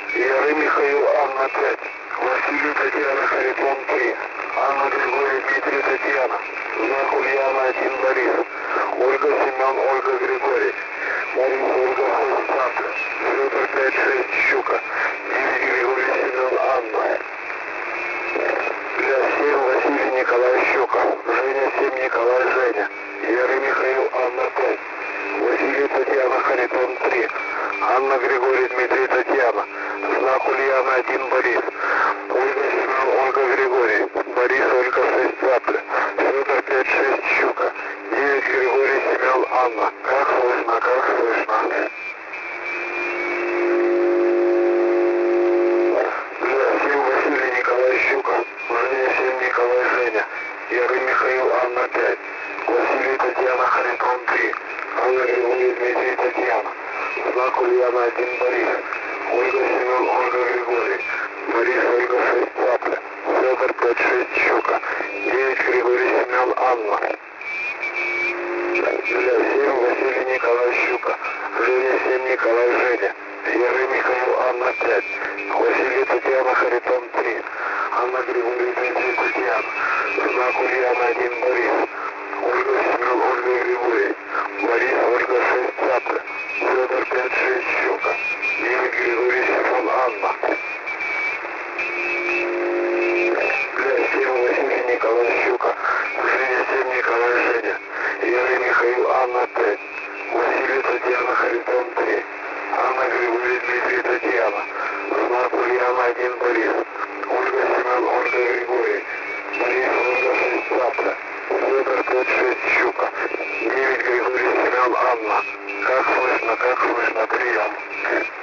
Яры Михаил, Анна 5. Василий, Татьяна, Харитон 3. Анна, Григорий, Дмитрий, Татьяна. Знак Ульяна 1, Борис. Ольга, Семен, Ольга, Григорий. Борис, Ольга, 6, Цапля. Федор 5, 6, Щука. 9, Григорий, Семен, Анна. Для 7, Василий, Николай, Щука. Женя 7, Николай, Женя. Яры Михаил, Анна 5. Василий, Татьяна, Харитон 3. Анна, Григорий, Дмитрий, Татьяна. Знак Ульяна 1, Борис. Ольга, Семен, Ольга, Григорий. Борис, Ольга, 6, Цапля. Федор 5, 6, Щука. 9, Григорий, Семен, Анна. Как слышно, как слышно. Для 7, Василий, Николай, Щука. Женя 7, Николай, Женя. Яры Михаил, Анна 5. Василий, Татьяна, Харитон 3. Анна, Григорий, Дмитрий, Татьяна. Знак Ульяна 1, Борис. Ольга, Семен, Ольга, Григорий. Борис, Ольга, 6, Цапля. Федор 5, 6, Щука. 9, Григорий, Семен, Анна. Для 7, Василий, Николай, Щука. Женя 7, Николай, Женя. Яры Михаил, Анна 5. Василий, Татьяна, Харитон 3. Анна, Григорий, Дмитрий, Татьяна. Знак Ульяна 1, Борис. Ольга, Семен, Ольга, Григорий. Борис, Ольга, 6, Цапля. Федор 5, 6, Щука. 9, Григорий, Семен, Анна. Для 7, Василий, Николай, Щука. Женя 7, Николай, Женя. Яры Михаил, Анна 5. Василий, Татьяна, Харитон 3. Анна, Григорий, Дмитрий, Татьяна. Знак Ульяна 1, Борис. Ольга, Семен, Ольга, Григорий. Борис, Ольга, 6, Цапля. Федор 5, 6, Щука. 9, Григорий, Семен, Анна. Как слышно, прием.